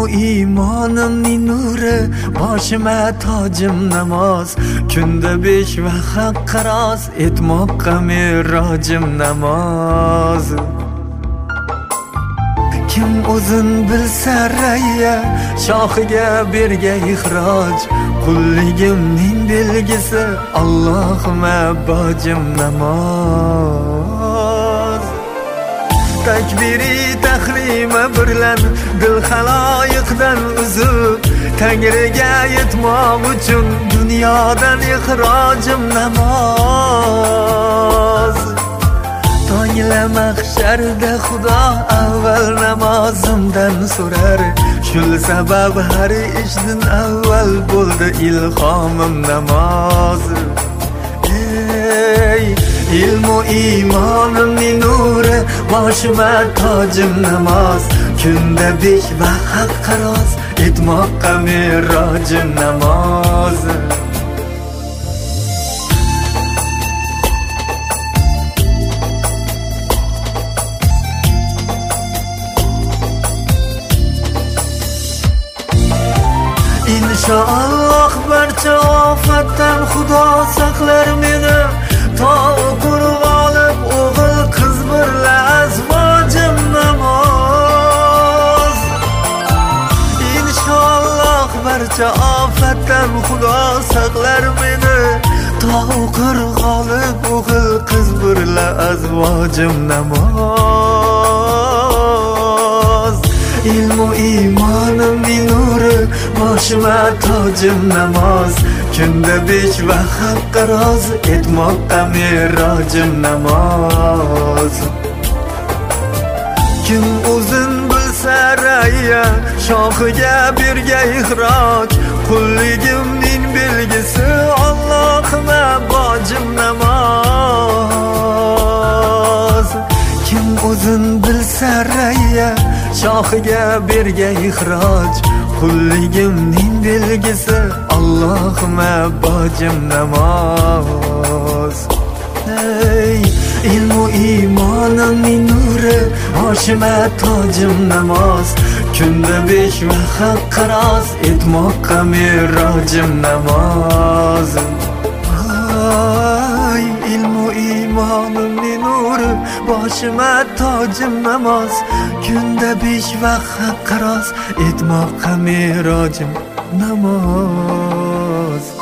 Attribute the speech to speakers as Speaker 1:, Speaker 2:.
Speaker 1: ilmu iymonimning nuri, boshima tojim namoz. Kunda 5 vaqt qaroz, etmoqqa merojim namoz. Kim o'zin bilsa rayya, shoxiga bergay ixroj. Qulligimning belgisi, Allohumma bojim namoz. Takbiri tahrima birlan, dil haloyiqdan uzib, Tangriga yetmoq uchun dunyodan ixrojim namoz. Tongla mahsharda Xudo avval namozimdan so'rar. Shul sabab har ishdan avval bo'ldi ilhomim namoz. Ey ilmu iymonimning nuri, boshima tojim namoz. Kunda 5 vaqt qaroz, etmoqqa merojim namoz. İnşallah barcha ofatdan Xudo saqlar meni. To o'qirib olib o'g'il qiz birla azvojim namoz. İnşallah barcha ofatdan Xudo saqlar meni. To o'qirib olib o'g'il qiz birla azvojim namoz. Ilmu iymonimning nuri, boshima tojim namoz. Kunda 5 vaqt qaroz, etmoqqa merojim namoz. Kim o'zin bilsa rayya, shoxiga bergay ixroj. Qulligimning belgisi, Allohumma bojim namoz. Kim o'zin bilsa rayya, shoxiga bergay ixroj. Qulligimning belgisi, Allohumma bojim namoz. Ey ilmu iymonimning nuri, boshima tojim namoz. Kunda 5 vaqt qaroz, etmoqqa merojim namoz. Ay ilmu iymonimning nuri, boshima tojim namoz. Kunda 5 vaqt qaroz, etmoqqa merojim namoz.